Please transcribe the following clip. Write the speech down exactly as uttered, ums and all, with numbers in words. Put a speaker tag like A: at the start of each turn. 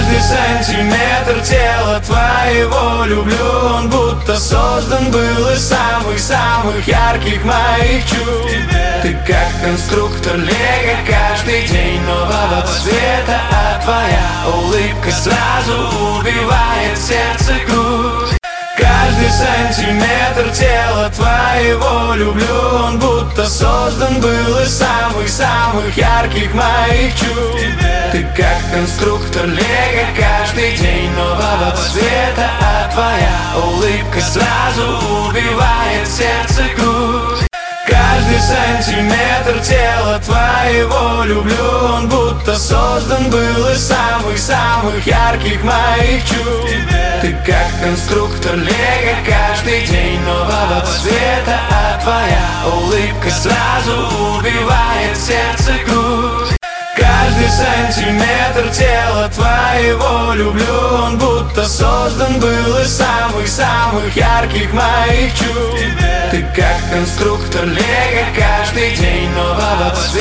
A: Каждый сантиметр тела твоего люблю. Он будто создан был из самых-самых ярких моих чувств. Ты как конструктор лего, каждый день нового цвета. А твоя улыбка сразу убивает сердце грудь. Каждый сантиметр тела твоего люблю. Он будто создан был из самых-самых ярких моих чувств. Ты как конструктор лего, каждый день нового цвета. А твоя улыбка сразу убивает сердце грудь. Каждый сантиметр тела твоего люблю. Он будто создан был из самых-самых ярких моих чувств. Ты как конструктор лего, каждый день нового цвета. А твоя улыбка сразу убивает сердце грудь. Каждый сантиметр тела твоего люблю. Он будто создан был из самых-самых ярких моих чувств. Ты как конструктор лего, каждый день нового цвета.